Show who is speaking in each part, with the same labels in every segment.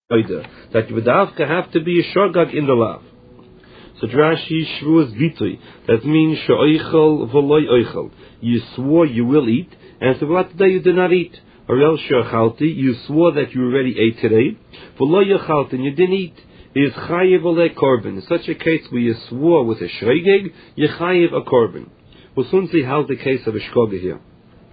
Speaker 1: that you would have to be a shogag in the lav. So Rashi shvuas bitui. That means she'oichel v'loy oichel. You swore you will eat, and so what today you did not eat. Or else she'ochalti, you swore that you already ate today. V'loy ochalti, and you didn't eat. Is chayiv oleh korban. In such a case where you swore with a shregeg, you chayiv a korban. We'll soon see how the case of a shkoga here.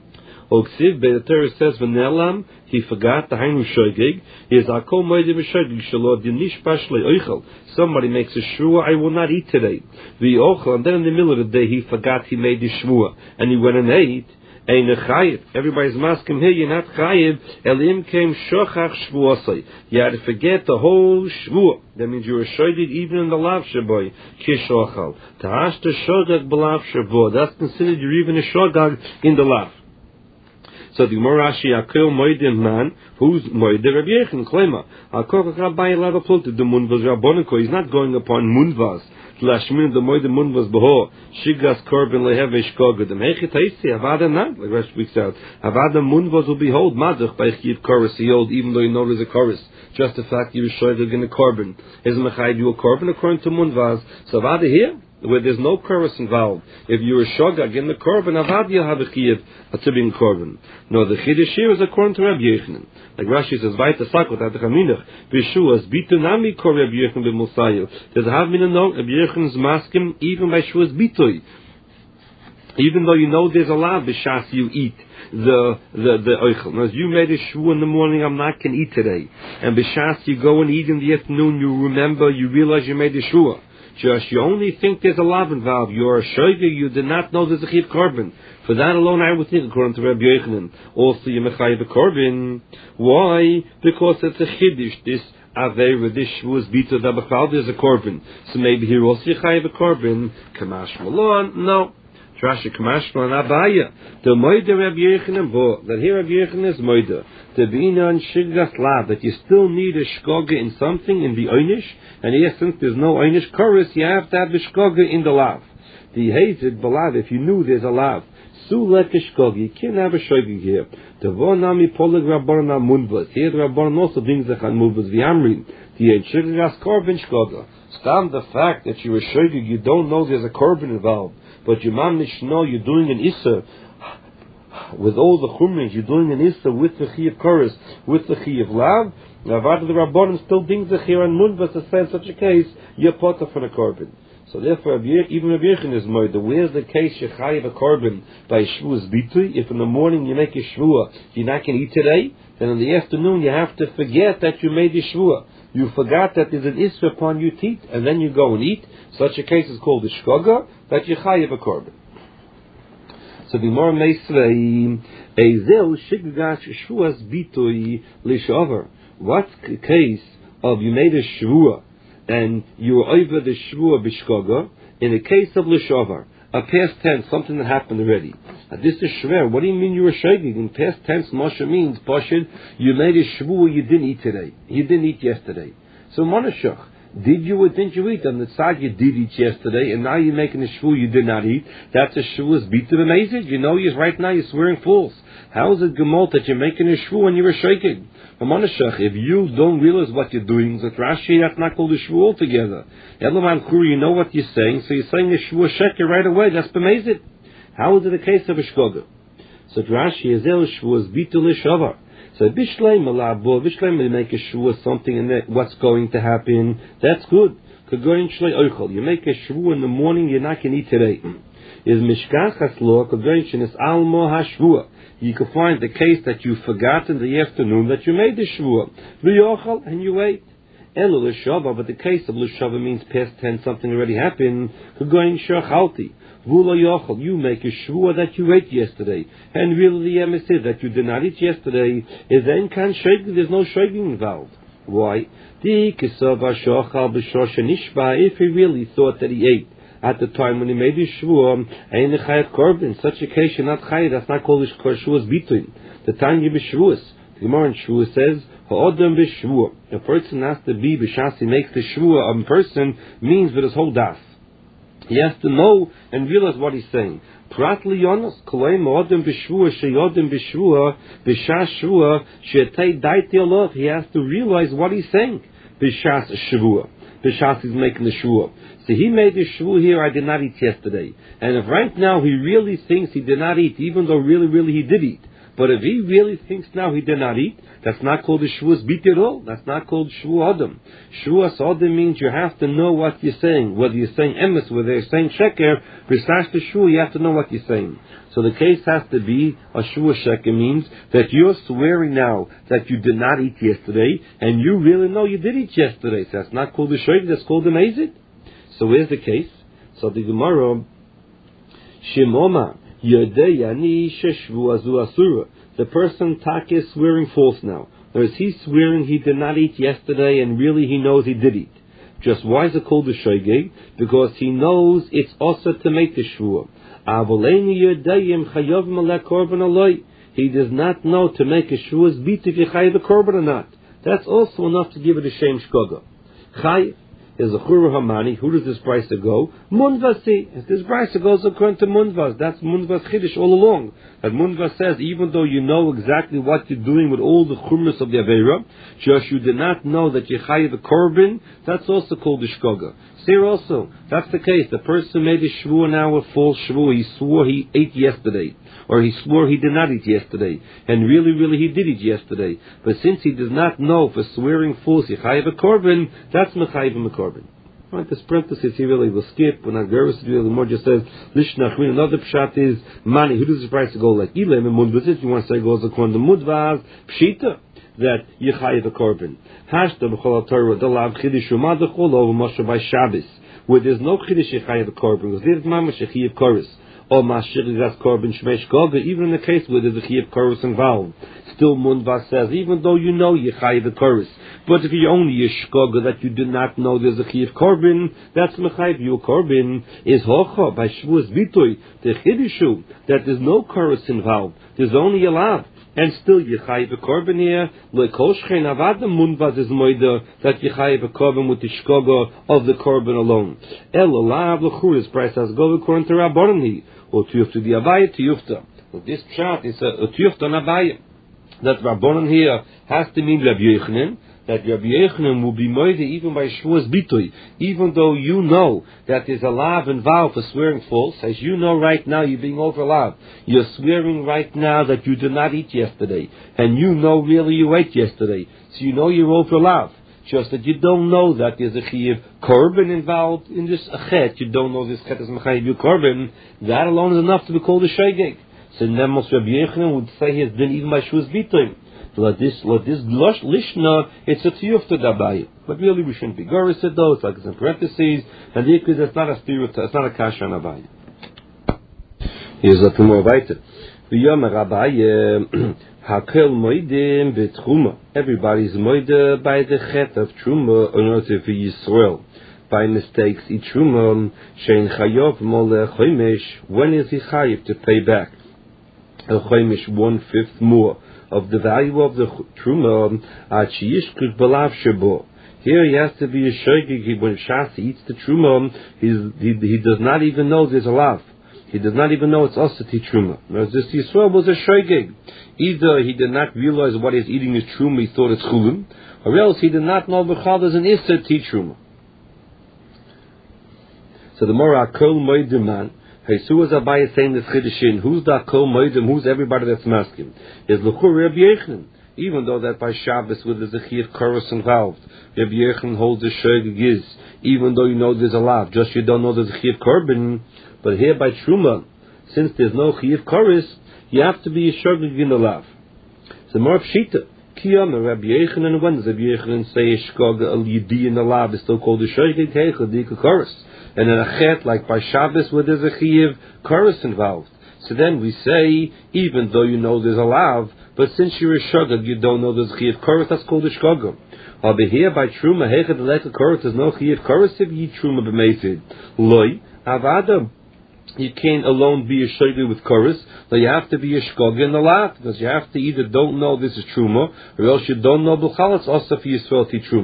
Speaker 1: Oksiv, the Torah says, "V'nelam," he forgot the hainu shogeg. Is akol moedim shogeg shelo dinish pashlei oichel. Somebody makes a shvua, I will not eat today. V'ochel, and then in the middle of the day he forgot he made the shvua, and he went and ate. Ein chayiv. Everybody's masking here. You're not chayiv. Elim came shochach shvuasai. You had to forget the whole shvua. That means you were shogeg even in the lav shaboy kishochal. Tahash the shogeg b'lav shaboy. That's considered you're even a shogeg in the lav. So the Morashi Akil Moedim man, who's Moedim Rabbi Yechon Klema. Akok Rabbi Lava Plunted the Munvas Rabboniko. He's not going upon Munvas. Lashmin the Moedim Munvas Beho. Shigas Korban Leheve Shkoga. The Mechit Haisi Avada not like rest weeks out. Avada Munvas will behold Madach by Chiv Chorus Yod, even though you know there's a chorus. Just the fact you were sure they're going to Korban. Isn't Mechai you a Korban according to Munvas? So Avada here, where there's no chorus involved. If you're a shogag in the korban, avad you have a chiyuv to be in korban. No, the chiddush here is according to Rabbi Yochanan. Like Rashi says, "Vayta sakot at the chaminach b'shuas bitunami kor Rabbi Yochanan b'musayu." There's a havmina no Rabbi Yochanan's maskim even by shuas bitoy. Even though you know there's a lav b'shas you eat the oichel. Now, as you made a shvu in the morning, I'm not going to eat today. And b'shas you go and eat in the afternoon, you remember, you realize you made a shvu. Just you only think there's a lav involved. You're a shoiger, you did not know there's a chiv korban. For that alone, I would think, according to Rabbi Yochanan, also you mechayiv a korban. Why? Because it's a chiddush. This aveira, this shvuz bita da b'chal, there's a korban. So maybe here also you chayiv a korban. Kamash malon, no. Trashi kamash malon abaya. The moida Rabbi Yochanan bo. That here Rabbi Yochanan is moida. The bina and shiggas lav, that you still need a shkoga in something in the einish. And yes, since there's no einish chorus, you have to have the shkoga in the lav. The hazed balav, if you knew there's a lav, su let the shkoga, you can't have a shkoga here. The vonami polig rabbanon munvas. Here the rabbanon also brings the chan munvas v'amrin. The ein shiggas korban shkoga. Stand the fact that you're a shkoga, you don't know there's a korban involved, but you mamnish know you're doing an issa. With all the chumrins, you're doing an issa with the chiyuv chorus, with the chiyuv lav. Now, the Rabbanim still brings the chiyuv and munvas to say in such a case, you're potter for the korban. So therefore, even Rabbi Yechon is moida. Where's the case you chayiv a korban by shvuas bitui? If in the morning you make a shvua, you're not going to eat today, then in the afternoon you have to forget that you made a shvua. You forgot that there's an issa upon you to eat, and then you go and eat. Such a case is called a shkoga, that you chayiv a korban. So the more meisvei ezel shiggash shvuas bitui lishover. What's the case of you made a shvua and you were over the shvua b'shkoga in the case of lishover, a past tense, something that happened already. Now, this is shver. What do you mean you were shogeg? In past tense, Moshe means pashid. You made a shvua you didn't eat today. You didn't eat yesterday. So monashach. Did you or didn't you eat? On the side you did eat yesterday, and now you're making a shvu you did not eat. That's a shvu's beat to the amazing. You know, right now you're swearing false. How is it gemalt that you're making a shvu when you were shaking? If you don't realize what you're doing, that Rashi, that's not called a shvu altogether. Elaman Kuri, you know what you're saying, so you're saying a shvu sheker right away. That's b'mezid. How is it a case of a shkoga? So Rashi is el shvu's beat to lishavar. So Bishleim Malabo, Bishleim will make a shvua something and what's going to happen. That's good. Kagoyin Shlei Oichel. You make a shvua in the morning, you're not going to eat today. Is Mishkachas law, Kagoyin Shenis Almo HaShvua. You can find the case that you forgot in the afternoon that you made the shvua. V'yochel, and you ate. Elo L'shava, but the case of L'shava means past tense, something already happened. Kagoyin Shachalti. You make a shvua that you ate yesterday, and really the emes is that you did not eat yesterday. Is then can shogeg? There's no shogeg involved. Why? If he really thought that he ate at the time when he made his shvua, ain't a chayav korban. In such a case, you're not chayav. That's not called shvuas between. The time you b'shvuas. The Gemara in Shvua says, "Ha'odam b'shvua." A person has to be b'shas. He makes the shvua. A person means with his whole das. He has to know and realize what he's saying. Prat liyonos, kolay mo'odim b'shvua, sheyodim b'shvua, b'shas shvua, she'etei daiti olov. He has to realize what he's saying. B'shas shvua. B'shas is making the shvua. So he made the shvua here, I did not eat yesterday. And if right now he really thinks he did not eat, even though really he did eat, but if he really thinks now he did not eat, that's not called a shvuas biti at all. That's not called shvu adam. Shvuas adam means you have to know what you're saying. Whether you're saying emes, whether you're saying sheker, b'sash the shvu, you have to know what you're saying. So the case has to be a shvu sheker means that you're swearing now that you did not eat yesterday, and you really know you did eat yesterday. So that's not called a sheker, that's called an azid. So where's the case? So the Gemara, Shemoma. The person tak is swearing false now. Whereas he's swearing he did not eat yesterday and really he knows he did eat. Just why is it called a shoygeg? Because he knows it's also to make the shvua. He does not know to make a shvua's bit if you chayiv the korban or not. That's also enough to give it a shem shkoga. Chayiv is a churah hamani. Who does this price go? Munvasi. If this price goes according to Munvas, that's Munvas Chiddush all along. That Munvas says, even though you know exactly what you're doing with all the chumras of the Aveira, just you did not know that you chayiv the korban, that's also called the shkoga. Here also, that's the case. The person made a shvua now, a false shvua. He swore he ate yesterday, or he swore he did not eat yesterday, and really he did eat yesterday. But since he does not know for swearing false, he chayiv a korban, that's mechayiv a korban. Right, this parenthesis here really will skip. When Agaris really more just says Lishnachmin. Another pshat is money. Who does the price go like Ilem and Mudvazit? You want to say goes according to Mudvaz Pshita that Yechayev a korban. Hashta b'chol Torah dalav chiddush umadachol over Moshe by Shabbos, where there's no chiddush Yechayev a korban because there's mamash Yechayev koris or mashirigas korban shmesh goga. Even in the case where there's a Yechayev koris involved, still Mudvaz says even though you know Yechayev a koris. But if you only yeshkoga that you did not know there's a chiyuv korban, that's mechayiv you korban is hocha by shvuas bitoy the chiddushu that there's no chorus involved. There's only a lav, and still yechayiv a korban here. Lekol shchein avad the munvaz is moida that yechayiv a korban with the shkoga of the korban alone. El lav lechuris price has go according to Rabbanan or tiyufta the avaya tiyufta. This pshat is a tiyufta an avaya that Rabbanan here has to mean Rabbi Yochanan. That Rabbi Yochanan will be moide even by shvuas bitoy, even though you know that there's a lav involved for swearing false. As you know right now, you're being over lav. You're swearing right now that you did not eat yesterday, and you know really you ate yesterday, so you know you're over lav. Just that you don't know that there's a chiyuv korban involved in this chet. You don't know this chet is mechayiv korban. That alone is enough to be called a shegeg. So Nemos Rabbi Yochanan would say he has been even by shvuas bitoy. Let this lishna, it's a tiyufta dabai. But really we shouldn't be goris it though, it's like it's in parentheses, and the ikuz, it's not a stiyuta, it's not a kasha on abai. Here's a few more weiter. V'yomer abai, hakel moidim b'truma. Everybody's moide by the chet of truma, in order for Yisrael. By mistakes, eat truma, shein chayov mole choymesh, when is he chayiv to pay back? El choymesh 1/5 more of the value of the truma, here he has to be a shoygig. When Shas eats the truma, he does not even know there's a lav. He does not even know it's osati truma. Whereas this Yisrael was a shoygig. Either he did not realize what he's eating is truma, he thought it's chulim, or else he did not know b'chal there's an issa ti truma. So the more akol moeduman, who's Abaye saying this chiddushin? Who's the Kol Moedim? Who's everybody that's masking? Is L'chur Rabbi Yochanan. Even though that by Shabbos with the chiyuv koros involved, Rabbi Yochanan holds the shogeg is. Even though you know there's a lav, just you don't know there's a chiyuv korban. But here by Truma, since there's no chiyuv koros, you have to be a shogeg in the lav. So more pshita. Kiyam and Rabbi Yochanan. When does Rabbi Yochanan say a shogeg al yidi in the lav is still called a shogeg heichad dika koros? And in a chet, like by Shabbos, where there's a chiyuv koros involved. So then we say, even though you know there's a lav, but since you're a shogeg, you don't know there's a chiyuv koros, that's called a shogeg. Over here by Truma, heichad leka koros, there's no chiyuv koros if you Truma b'meifid. Loi, avada. You can't alone be a shogeg with koros, but you have to be a shogeg in the lav, because you have to either don't know this is Truma, or else you don't know b'chal, it's also for Yisrael ti Truma.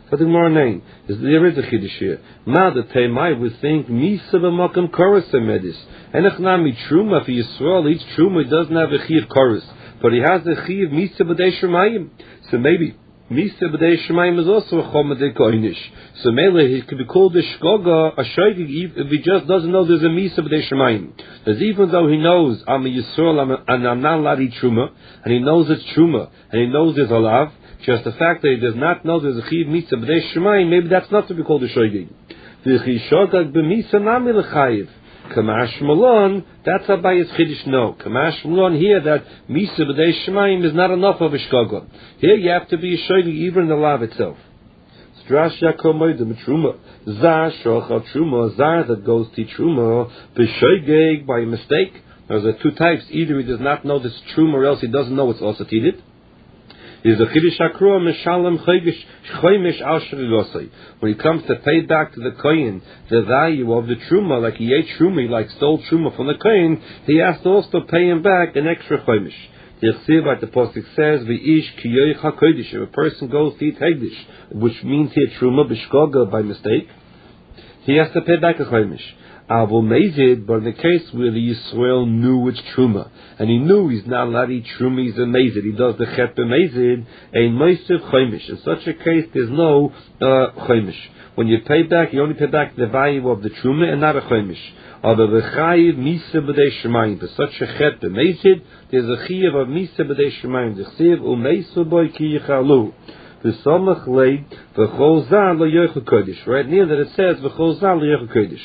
Speaker 1: But the Gemara name there is a chiddush here. Ma the Taimai would think Misa b'Makom Koros Medis. Enechnami Truma for Yisrael each Truma doesn't have a Chiv Koros, but he has a Chiv Misa b'Dei Shemayim. So maybe Misa b'Dei Shemayim is also a Chomedei Koinish. So maybe he could be called a Shkoga, a Shoigig, if he just doesn't know there's a Misa b'Dei Shemayim. Because even though he knows I'm a Yisrael and I'm not allowed to eat Truma, and he knows it's Truma, and he knows there's a Lav, just the fact that he does not know there's a Chiv Misa b'Dei Shemayim, maybe that's not to be called a Shoigig. V'chi Shogag b'Misa nami l'chayiv. Kamash Malon, that's Abaye's Chiddush. No, Kamash Malon here that Misa b'Dei Shemayim is not enough of a Shkoga. Here you have to be a Shoigig even in the Lav itself. Strash Yaakov Moedim Truma. Zar Shochal Truma, Zar that goes to Truma, B'Shoigeg by mistake. There's two types. Either he does not know this Truma or else he doesn't know it's also teeded. Is a Chiddush Akroa Meshalem Choymish Al Shrilosai. When he comes to pay back to the Kohen the value of the Truma, like he ate Truma, he like stole Truma from the Kohen, he has to also pay him back an extra Choymish. The Yechsiv, like the Pasuk says, V'ish Kiyoich HaKodesh. If a person goes to eat Hegdish, which means he had Truma B'Shkoga by mistake, he has to pay back a Choymish. Avol Mezid, but in the case where the Yisrael knew it's Truma, and he knew he's not allowed to eat Truma, he's a Mezid, he does the Chet B'Mezid, a Moisiv Choymish. In such a case, there's no Choymish. When you pay back, you only pay back the value of the Truma and not a Choymish. Although the Chayiv Misa b'Dei Shemayim, for such a Chet B'Mezid, there's a Chayiv of Misa b'Dei Shemayim, the Chsiv U'Meisu Boi Ki Yichalu. V'Samach Lei, V'Chol Zan Lo Yochel Kodesh. Right near that it says, V'Chol Zan Lo Yochel Kodesh.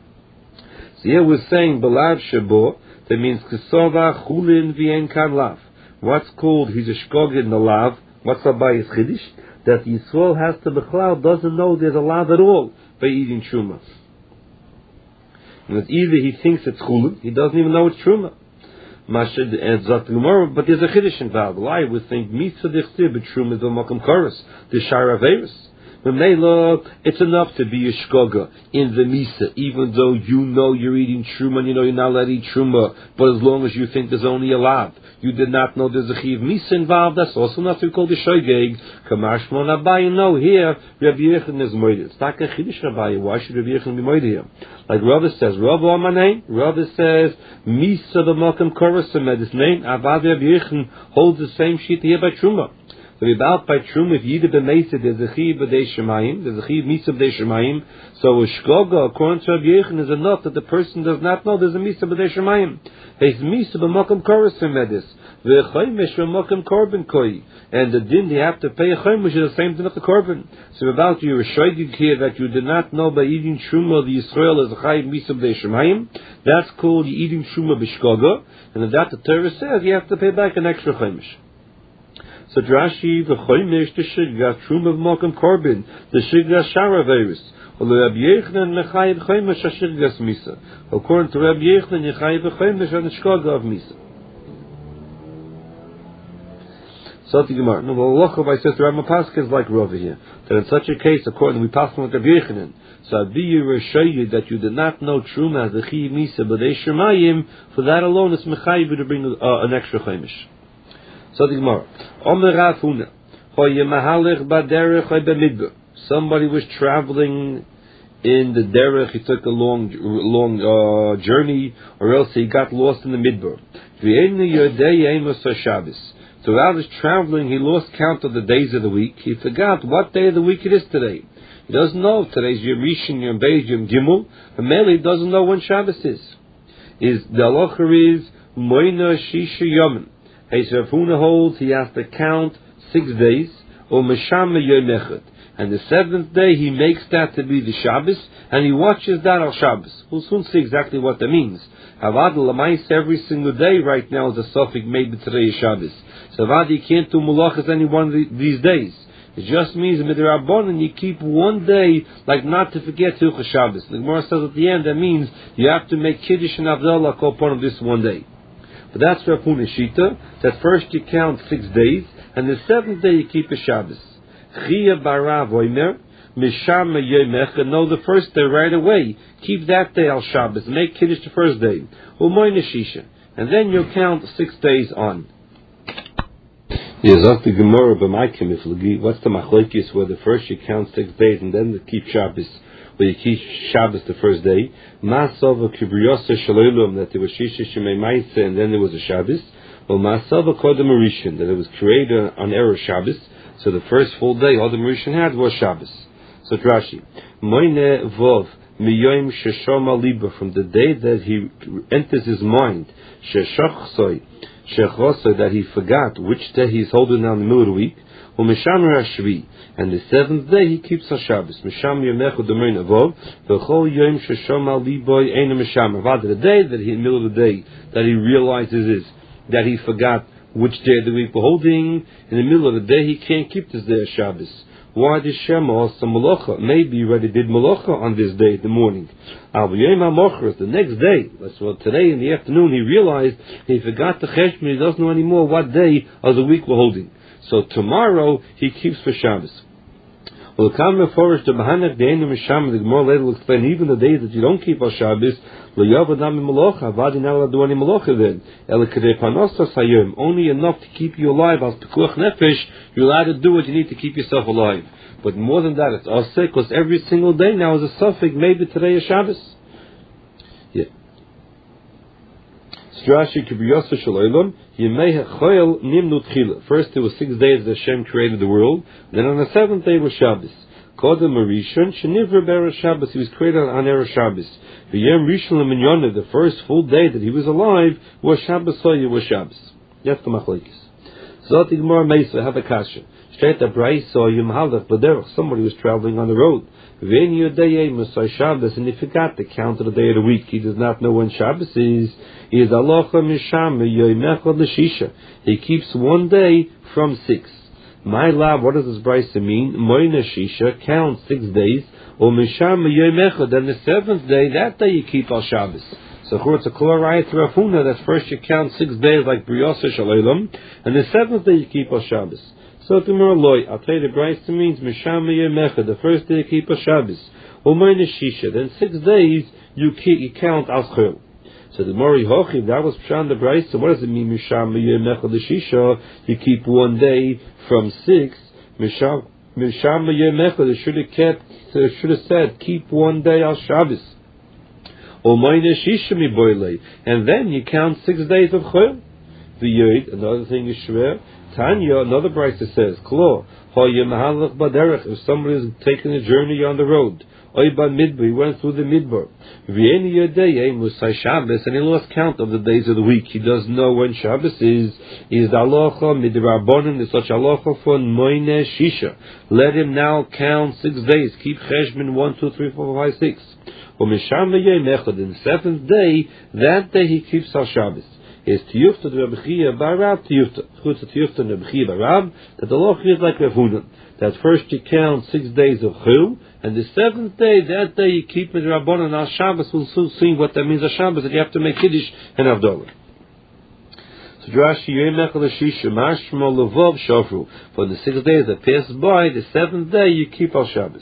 Speaker 1: So here we're saying Belav Shabo, that means Kesova Chulin V'En Kan Lav. What's called he's a Shkog in the Lav? What's Abayis Chiddush? That Yisrael has to Bechlal doesn't know there's a Lav at all by eating Truma. And it's either he thinks it's Chulin, he doesn't even know it's Truma. Mashad and Zot Gemara, but there's a Chiddush involved. I would think Mitzvah Dichtiv, but Truma is the Makam Koros, the Shara Averis. It's enough to be a shkoga in the misa, even though you know you're eating truma and you know you're not allowed to eat truma, but as long as you think there's only a lav, you did not know there's a chiv misa involved, that's also not to be called a shoygeg. Kamash mon Abaye, no, here, Rabbi Yechon is moide. It's not a chiddush Abaye, why should Rabbi Yechon be moide here? Like Rava says, Rava Amanei, Rava says, misa b'makam koros this name, Avad Rabbi Yechon holds the same sheet here by truma. So about by Truma, if Yida b'Meised, there's a Chiv b'Dei Shemayim, there's a Chiv Misa b'Dei Shemayim. So a Shkoga, according to Rabbi Yechon, is enough that the person does not know there's a Misa b'Dei Shemayim. He's Misa b'Makam Koros Medis, v'Chaymish b'Makam Korban Koi, and the din they have to pay a Chaymish is the same thing of the Korban. So about you, a Shoygig here that you did not know by eating Truma, the Yisrael is a Chayiv Misa b'Dei Shemayim. That's called eating Truma b'Shkoga, and that the Torah says you have to pay back an extra Chaymish. So Rashi v'choymish the shigras truma v'makam korban the shigras shara virus. Although Rabbi Yechon mechayiv choymish a shigras misa. According to Rabbi Yechon, yechayiv choymish on the shkoga of misa. So the Gemara. No, well, Lochov I says the Rama Pascha is like Rava here. That in such a case, according we pass on with Rabbi Yechon, so Abiyu Rashayid that you did not know truma as a chiv misa b'dei shemayim. For that alone, it's mechayiv to bring an extra choymish. So the Gemara. Somebody was traveling in the derech, he took a long journey, or else he got lost in the midbar. Throughout his traveling, he lost count of the days of the week. He forgot what day of the week it is today. He doesn't know if today's Yom Rishon, Yom Beis, Yom Gimel, and mainly he doesn't know when Shabbos is. The halacha is Moina Shisha Yomin. Rav Huna holds he has to count 6 days, or Meshama Yom Echad. And the 7th day he makes that to be the Shabbos, and he watches that on Shabbos. We'll soon see exactly what that means. Havad Lamais every single day right now is a suffix maybe today is Shabbos. So Havad you can't do Malachas any one of these days. It just means Midrabbanan you keep one day like not to forget Hilchos Shabbos. The Gemara says at the end that means you have to make Kiddush and Avdallah upon this one day. But that's Rav Huna Shita, that first you count 6 days, and the 7th day you keep a Shabbos. Chia Barav Oimer, Mishama Yom Echad, no, the first day right away, keep that day al Shabbos, make Kiddush the first day, Umoyne Shisha, and then you'll count 6 days on. Yazak the Gemara b'Maikim Iflagi. What's the machlokes where the first you count 6 days and then you keep Shabbos, where you keep Shabbos the first day? Masava kibriyosa shalolum, that there was Shisha Shemei Maisa and then there was a Shabbos. Well, Masava kodem Rishon, that it was created on Erev Shabbos. So the first full day all the Rishon had was Shabbos. So Rashi, Moine Vov Miyoim Sheshoma Liba, from the day that he enters his mind, Sheshachsoi, that he forgot which day he's holding down the middle of the week, and the 7th day he keeps on Shabbos. The day that he, in the middle of the day, that he realizes is that he forgot which day of the week we're holding. In the middle of the day he can't keep this day of Shabbos. Why did Shema also malacha? Maybe he already did malacha on this day in the morning. The next day, well, today in the afternoon, he realized he forgot the cheshbon. He doesn't know anymore what day of the week we're holding. So tomorrow he keeps for Shabbos. Well, the Gemara later will explain even the days that you don't keep on Shabbos, only enough to keep you alive. As pekuach nefesh, you're allowed to do what you need to keep yourself alive. But more than that, it's also because every single day now is a suffix. Maybe today is Shabbos. Yeah. First, there was 6 days that Hashem created the world. Then on the 7th day was Shabbos. Kodem Rishon Shenivra Be'erev Shabbos. He was created on Erev Shabbos. The Yom Rishon L'Minyona, the first full day that he was alive, was Shabbos. Soya was Shabbos. That's the machlokes. Zot Gemara Meisa have a kasha. Straight up Bryce or Yom Halach B'derech. Somebody was traveling on the road. V'en Yodei Musay Shabbos, and he forgot to count the day of the week. He does not know when Shabbos is. He is Alocha Misham Yoymecha L'Shisha. He keeps one day from 6. My lab, what does this Bryce mean? Moina Shisha, count 6 days. Or Misham Yoymecha, then the 7th day, that day you keep al Shabbos. So it's a Klorayat Rafuna that first you count 6 days like Briyosa Shalelam, and the 7th day you keep al Shabbos. So tomorrow loy, I'll tell you the Bryce means Misham Yoymecha, the first day you keep al Shabbos. Or Moina Shisha, then 6 days you count al Chol. So the Mori Hochi, that was Pshan the Bryce. So what does it mean, Misham Yoymecha L'Shisha? You keep one day from 6. Misham Yoymecha, they should have said, keep one day al Shabbos. Or Moina Shisha mi boile, and then you count 6 days of Chol. The Yod, another thing is Shver. Tanya, another Bryce says, Klo, Hoya Mahalach Baderech, if somebody is taking a journey on the road. Oyba Midbar, he went through the Midbar. V'yeni Yodei Musay Shabbos, and he lost count of the days of the week. He doesn't know when Shabbos is. Is Alocha Midrabanan, is such Alocha for Moine Shisha. Let him now count 6 days. Keep Cheshbon 1, 2, 3, 4, 5, 6. Or Misham Yoymecha, the 7th day, that day he keeps al Shabbos. Is Tiyufta the Rebbe Chia Barab Tiyufta. Chutz Tiyufta the Rebbe Chia Barab, that the Loch is like Rav Huna. That first you count 6 days of Chul, and the 7th day, that day you keep it Rabbanan al Shabbos. We'll soon see what that means al Shabbos, that you have to make Kiddush and Havdalah. So Rashi Yoymecha L'Shisha Mashma Levov Shofru. For the 6 days that pass by, the 7th day you keep al Shabbos.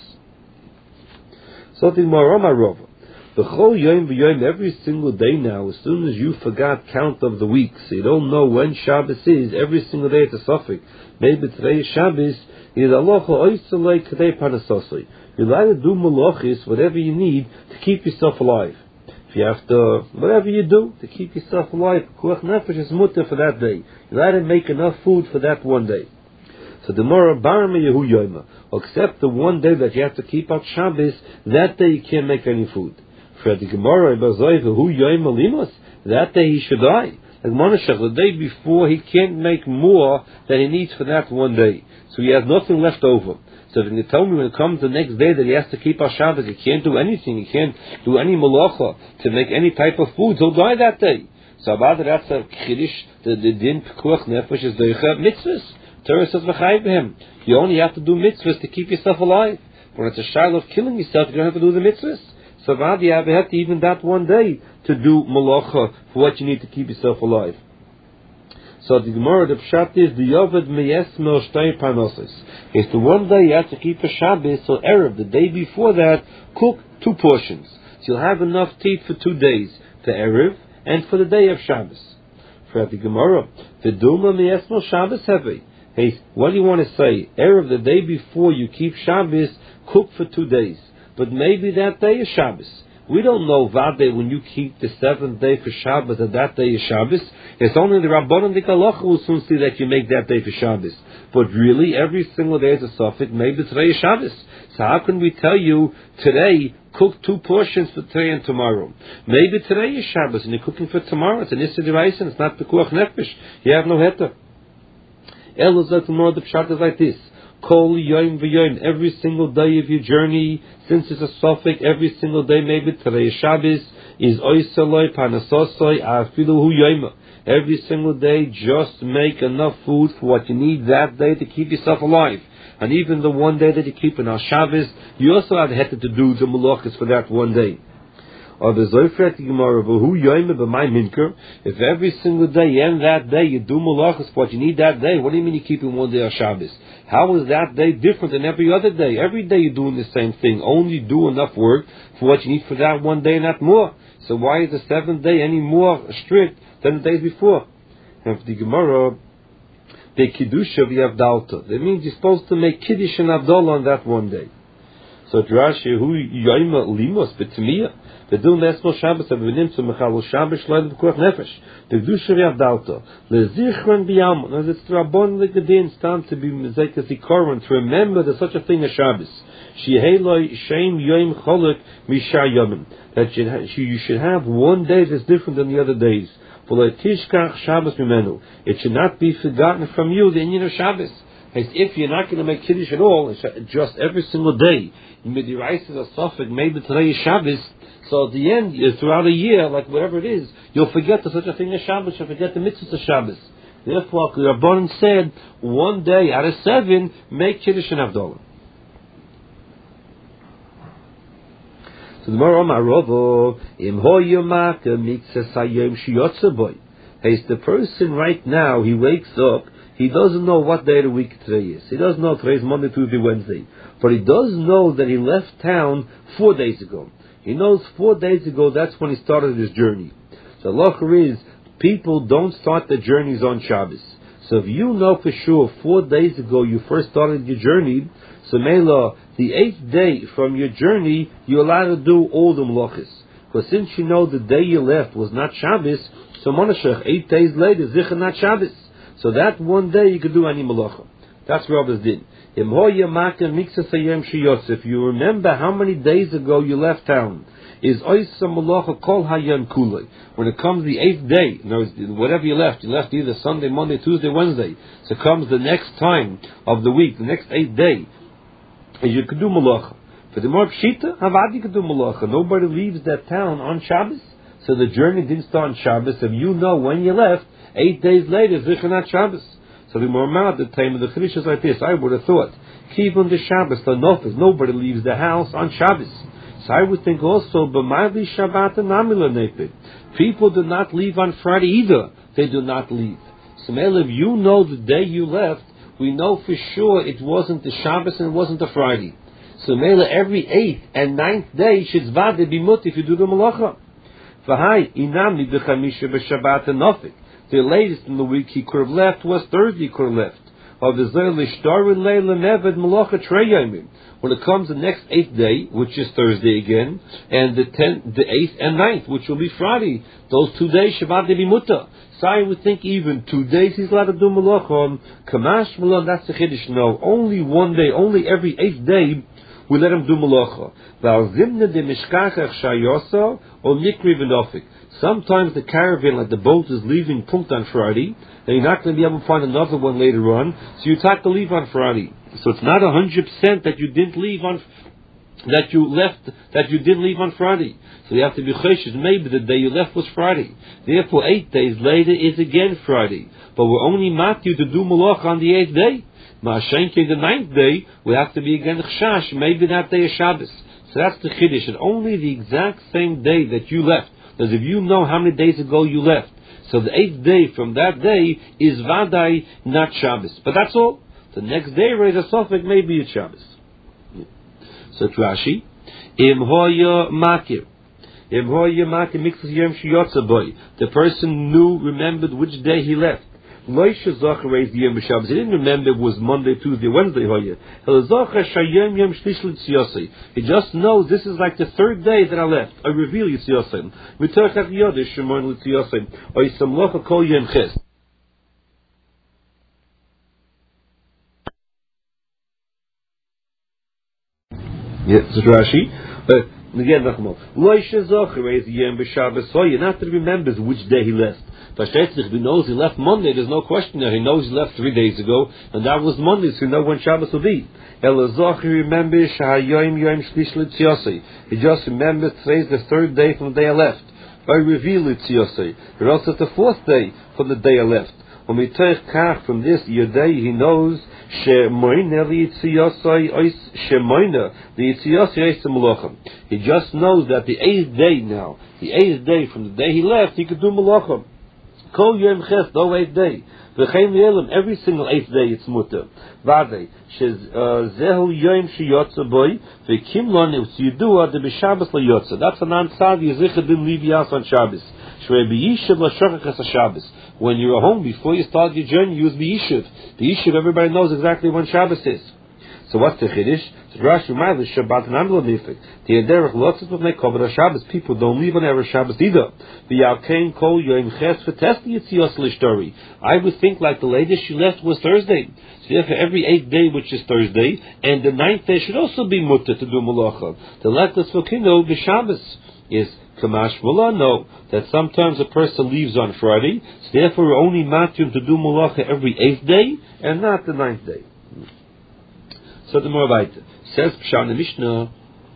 Speaker 1: Something more on my Rova. The whole Yom V'Yom, every single day now, as soon as you forgot count of the week, so you don't know when Shabbos is, every single day it's a suffix. Maybe today is Shabbos, is Alocha Oisalei Kadei Panasosoi. You're allowed to do malachis, whatever you need, to keep yourself alive. If you have to, whatever you do, to keep yourself alive, Kuach Nefesh is mutter for that day. You're allowed to make enough food for that one day. So the Mora Barma Yehu Yoima, except the one day that you have to keep out Shabbos, that day you can't make any food. For the Gemara, that day he should die. Like Monashach, the day before he can't make more than he needs for that one day. So he has nothing left over. So if you tell me when it comes the next day that he has to keep our Shabbos, he can't do anything, he can't do any malacha to make any type of food, he'll die that day. So about that's a chiddush, the din pekuach nefesh is doicha mitzvahs. Torah says v'chayv him. You only have to do mitzvahs to keep yourself alive. When it's a shaila of killing yourself, you don't have to do the mitzvahs. So you have to even that one day to do malacha for what you need to keep yourself alive. So the Gemara, the Pshat is the Yovad Meyesmel Shtei Parnoses. It's the one day you have to keep a Shabbos, so Erev, the day before that, cook 2 portions. So you'll have enough to eat for 2 days, for Erev and for the day of Shabbos. For the Gemara, the Duma Meyesmel Shabbos Heavy. Hey, what do you want to say? Erev, the day before you keep Shabbos, cook for 2 days. But maybe that day is Shabbos. We don't know Vade when you keep the 7th day for Shabbos that day is Shabbos. It's only the Rabbanon the Kalacha will soon see that you make that day for Shabbos. But really, every single day is a suffix. Maybe today is Shabbos. So how can we tell you today, cook 2 portions for today and tomorrow? Maybe today is Shabbos and you're cooking for tomorrow. It's an Issa D'Oraisa, it's not Pekuach Nefesh. You have no heter. Elazar tomorrow, the pshat is like this. Kol yoim v'yoim, every single day of your journey, since it's a suffix, every single day, maybe today is Shabbos, is oisaloi, panasosoi, afilu hu yoima. Every single day, just make enough food for what you need that day to keep yourself alive. And even the one day that you keep in our Shabbos, you also have had to do the malachas for that one day. Or the Zoifret Gemara, who yoime b'may minker. If every single day and that day you do malachas for what you need that day, what do you mean you're keeping one day of Shabbos? How is that day different than every other day? Every day you're doing the same thing. Only do enough work for what you need for that one day, not more. So why is the 7th day any more strict than the days before? And for the Gemara, the Kiddusha v'Avdalta. That means you're supposed to make Kiddush and Avdallah on that one day. So Rashi, who yoime limos b'tmiyah. The do nesmo Shabbos have been to Mechal Shabbos shleid b'kuach nefesh. The Kedusha v'Avdalta lezichron b'yam. As it's Rabbon l'gedin, stand to be mezekas ikoron, to remember there's such a thing as Shabbos. Sheheloi sheim yoim cholek mishar yomim. That you should have one day that's different than the other days. Tishkach Shabbos mimenu. It should not be forgotten from you the inyan of Shabbos. As if you're not going to make Kiddush at all, it's just every single day. You made the rice as a suffix, maybe today is Shabbos. So at the end, throughout a year, like whatever it is, you'll forget there's such a thing as Shabbos, you'll forget the mitzvahs of Shabbos. Therefore, the Rabbanan said, one day out of 7, make Kiddush and Avdallah. So the Marov, Im Hoyamaka Mitzvah Sayom Shiyotzaboy. Hey, the person right now, he wakes up, he doesn't know what day of the week today is. He doesn't know today is Monday, Tuesday, Wednesday. But he does know that he left town 4 days ago. He knows 4 days ago that's when he started his journey. So the halacha is, people don't start their journeys on Shabbos. So if you know for sure 4 days ago you first started your journey, so Mela, the 8th day from your journey, you're allowed to do all the malachas. Because since you know the day you left was not Shabbos, so Monashech, 8 days later, Zichar not Shabbos. So that one day you could do any malacha. That's Rabbi's din. If you remember how many days ago you left town, is oisa malacha kol hayan kulei. When it comes the 8th day, whatever you left either Sunday, Monday, Tuesday, Wednesday. So comes the next time of the week, the next 8th day, and you could do malacha. For the more pshita, havad you could do malacha. Nobody leaves that town on Shabbos, so the journey didn't start on Shabbos. If you know when you left, 8 days later, Zichanat Shabbos. So the Mormad, the time of the Chiddush is like this. I would have thought, keep on the Shabbos, the Nofis, nobody leaves the house on Shabbos. So I would think also, B'mayli Shabbat and Namila Nepid. People do not leave on Friday either. They do not leave. So if you know the day you left, we know for sure it wasn't the Shabbos and it wasn't the Friday. So every 8th and 9th day should Zvade be mut if you do the Malacha. V'hai, inami b'chamisha b'Shabbat and Nofik. The latest in the week he could have left was Thursday he could have left. When it comes the next 8th day, which is Thursday again, and the 8th and 9th, which will be Friday, those 2 days Shabbat de Bimuta. So I would think even 2 days he's allowed to do Malacha. Kamash Malon, that's the Chiddush. No, only one day, only every 8th day we let him do Malacha. Sometimes the caravan, like the boat, is leaving Punkt on Friday, and you're not going to be able to find another one later on, so you have to leave on Friday. So it's not 100% that you didn't leave on, that you didn't leave on Friday. So you have to be cheshes. Maybe the day you left was Friday. Therefore, 8 days later is again Friday. But we're only mat you to do Malach on the 8th day. Ma'ashenke, the 9th day, we have to be again Chash. Maybe that day is Shabbos. So that's the Chiddush. And only the exact same day that you left. Because if you know how many days ago you left, so the 8th day from that day is Vadai, not Shabbos. But that's all. The next day, Reza Sofik, maybe it's Shabbos. So Rashi, Im Hoya Makir. The person remembered which day he left. Moshe Zachar raised the Yom Shabbos. He didn't remember it was Monday, Tuesday, Wednesday. He just knows this is like the third day that I left. I reveal Yitziyosem. Yes, Rashi. Again, Nachmal. Moshe Zachar raised the Yom Shabbos. Not that he remembers which day he left. He knows he left Monday. There's no question there. He knows he left 3 days ago, and that was Monday, so he knows when Shabbos will be. He remembers he just remembers today's the third day from the day I left. I reveal it to Yosei. Or else it's the fourth day from the day I left. When we take kach from this Yodei, he knows he just knows that the 8th day now, the 8th day from the day he left, he could do malachim. Kol Yom Ches, no 8th day. Every single 8th day it's mutter. Vade, zehu Yom sheyotza boy, v'kimlon it's yidua de b'Shabbos layotza. That's an ansad yizicha din livias on Shabbos. Shrei b'yishiv l'shachachas ha-Shabbos. When you're home before you start your journey, use b'yishiv. B'yishiv, everybody knows exactly when Shabbos is. So what's the chiddush? Rashi Ma'alish Shabbat and Amlo Nifik. The Ederach lots of make cover Shabbos. People don't leave on every Shabbos either. V'yalkein kol yoim ches v'testi yitzios l'shtori. I would think like the latest she left was Thursday. So therefore every 8th day, which is Thursday, and the 9th day should also be mutter to do malacha. The lectus v'kino b'Shabbos is Kamash Mula, no, that sometimes a person leaves on Friday, so therefore we're only matching to do malacha every 8th day and not the 9th day. So the more weiter says Pshan the Mishnah,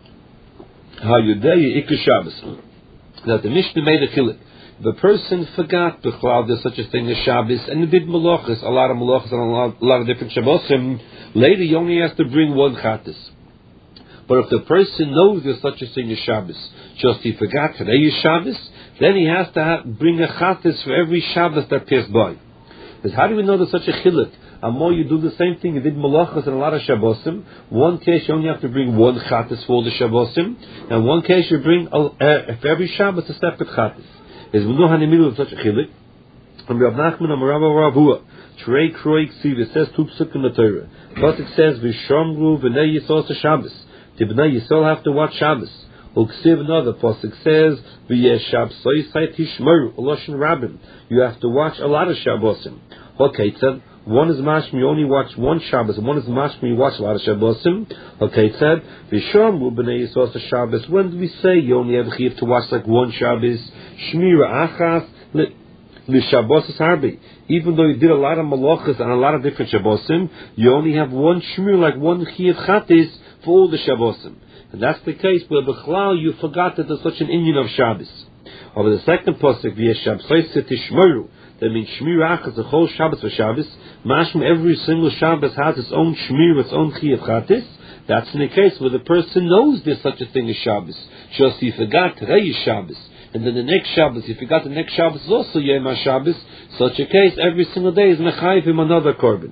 Speaker 1: Hayudei Ikka Shabbos, that the Mishnah made a chilek. The person forgot b'chlal there's such a thing as Shabbos, and he did malachas, a lot of malachas and a lot of different Shabbosim. Later, he only has to bring one chattis. But if the person knows there's such a thing as Shabbos, just he forgot today is Shabbos, then he has to bring a chattis for every Shabbos that passed by. Because how do we know there's such a chilek? More you do the same thing. You did malachas in a lot of Shabbosim. One case you only have to bring one chattis for the Shabbosim, and one case you bring for every Shabbos a separate chattis. Is we know how in the middle of such a chilek. From Rav Nachman and Rav Hua, Trei Kroi Ksiv, it says 2 psukim in the Torah. But it says V'Shomru V'nei Yisrael Shabbos. The Bnei Yisrael have to watch Shabbos. Uksiv another pasuk says V'Yeshab Soisai Tishmeru Oloshin Rabbim. You have to watch a lot of Shabbosim. Okay, so one is mashmi, you only watch one Shabbos, and one is mashmi, you watch a lot of Shabbosim. Okay, it said, V'Shomru B'nei Yisrael Shabbos. When do we say you only have to watch like one Shabbos? Shmira Achas L'Shabbos Harbi. Even though you did a lot of malachas and a lot of different Shabbosim, you only have one shmir, like one chiyuv chatis for all the Shabbosim. And that's the case where b'chlal you forgot that there's such an inyan of Shabbos. Over the second pasuk, V'Yeshab Soisai Tishmeru. That means Shmir Achas, the whole Shabbos for Shabbos. Mashma, every single Shabbos has its own Shmir, its own Chiyuv Chatis. That's in the case where the person knows there's such a thing as Shabbos. Just he forgot today is Shabbos. And then the next Shabbos, he forgot the next Shabbos is also Yom HaShabbos. Such a case, every single day is Mechayiv him another korban.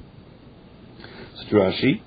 Speaker 1: So Rashi.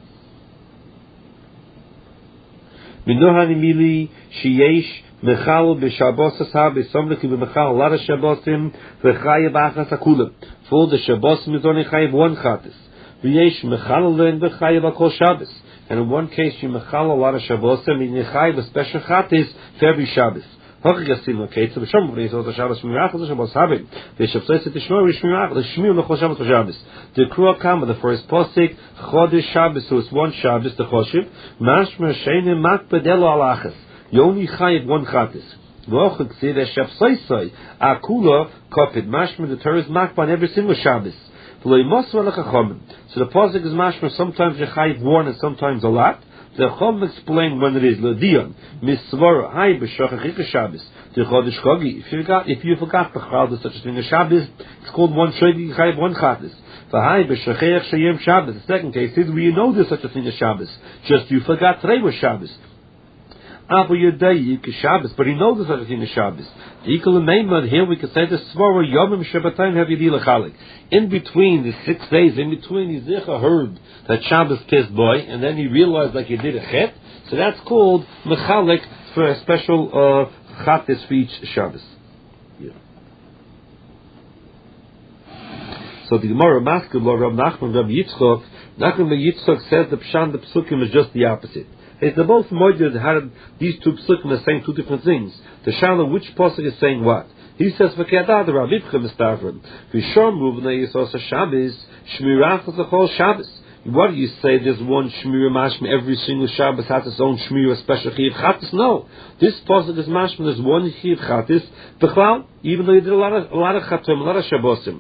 Speaker 1: Minohani Mili, Sheyesh, Mechal b'Shabbos Habi Somlik b'Mechal a lot of Shabbosim v'Chayev Achas Akulim. For the Shabbosim is only Chayev one Chatis. V'Yesh Mechal Len v'Chayev Akol Shabbos. And in one case you Mechal a lot of Shabbosim and you Chayev a special Chatis for every Shabbos. Hochayasim okay. So b'Shom b'Nei Yisrael Shabbos Shmir Achas Shabbos Habi. V'Shabsayis Tishmor Shmir Achas Shmir L'Chol Shabbos Shabbos. The Kruah Kama the first posik Chodesh Shabbos so it's one Shabbos the Choshev Mashmer Sheinim Makbedelo Alachas. You only chayiv one chatis. V'ochel ksiv eshapsaisai akula kopid mashma. The Torah is makba on every single Shabbos. V'lo yimosu alachachomim. So the pasuk is mashma. Sometimes you chayiv one and sometimes a lot. The Chom explain when it is ledion misvara hay b'shachachik Shabbos. The chodesh chogi. If you forgot b'chal there's such a thing as Shabbos, it's called one shogi chayiv one chatis. V'hay b'shachach sheyem Shabbos. The second case is where you know there's such a thing as Shabbos. Just you forgot today was Shabbos. Abu Yudai Shabbos, but he knows there's such a thing as Shabbos. Here we can say the Svara Yomim Shabbatim have Yedil Chalik. In between the 6 days, in between Yizicha heard that Shabbos passed by, and then he realized like he did a chet. So that's called Mechalik for a special Chatis for each Shabbos. Yeah. So the Gemara Maskil or Rav Nachman Rav Yitzchok, Nachman Rav Yitzchok says the Pshan the Psukim is just the opposite. It's the both moides had these two Psukim are saying two different things. The Shalom, which pasuk is saying what? He says v'ke'adad Rav Ibcha Mistavrim v'shom Ruvnei Yisos Shabbos Shmirach L'chol Shabbos. What do you say? There's one Shmira Mashma every single Shabbos has its own Shmira, special Chiv Chatis? No, this pasuk is Mashma. There's one Chiv Chatis. B'chlal, even though you did a lot of Chatom, a lot of Shabbosim.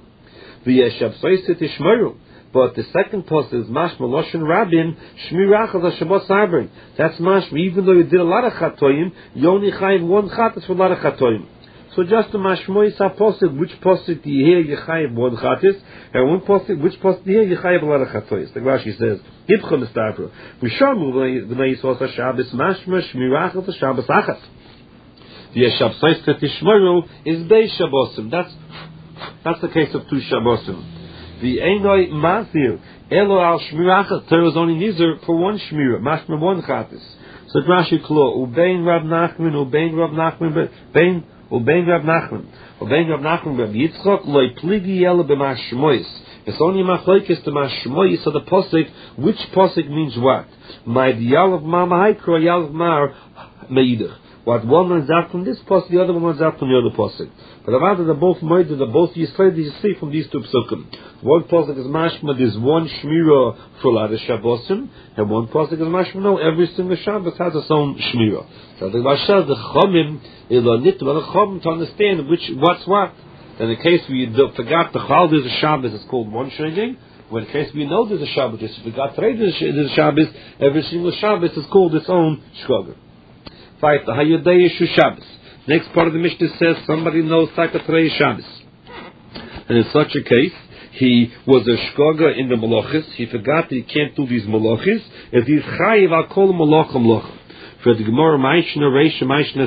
Speaker 1: But the second pasuk is Mashma Loshen Rabin Shmirach al Shabbos Arbin. That's Mashma. Even though you did a lot of Chatoim, you only chayiv one Chatis for a lot of Chatoim. So just the Mashmois pasuk, which pasuk do you hear you chayiv one Chatis, and one pasuk, which pasuk do you hear you chayiv a lot of Chatois. The Rashi says, Hibcha Mistavro. Vishamu v'nei Yisos HaShabbos Mashma Shmirach al Shabbos Achas. The Shabbos Tishmaru is Bei Shabbosim. That's the case of two Shabbosim. The Einoi Mazir Elo al Shmirach. There was only Nizir for one Shmira, Mashma one Chatis. So Rashi Klo Ubein Rav Nachman Ubein Rav Nachman Ubein Rav Nachman Rav Yitzchok Loi Pligi Elo b'Mashmois. It's only Machlokes the Mashmois of the posik. Which posik means what? My Yalav Mar Mahaikro Yalav Mar Meidach. What one runs out from this pasuk, the other one runs out from the other pasuk. But the matter they're both moed, they're both Yisrael. You see from these two pasukim. One pasuk is mashma. There's one shmira for a lot of Shabbosim, and one pasuk is mashma. No, every single Shabbos has its own shmira. So the Mashal, the Chomim, the Chomim to understand what's what. In the case where you forgot the Chal, there's a Shabbos, it's called one shreging. When in case we know there's a Shabbos, if you forgot today there's a Shabbos, every single Shabbos is called its own shkoga. 5. The Hayodei Yeshu Shabbos. Next part of the Mishnah says somebody knows Takatrei Shabbos. And in such a case, he was a shkoga in the Malachis. He forgot that he can't do these Malachis. If he's chayiv, I'll call him Malach. For the Gemara, Maishna Reisha, Maishna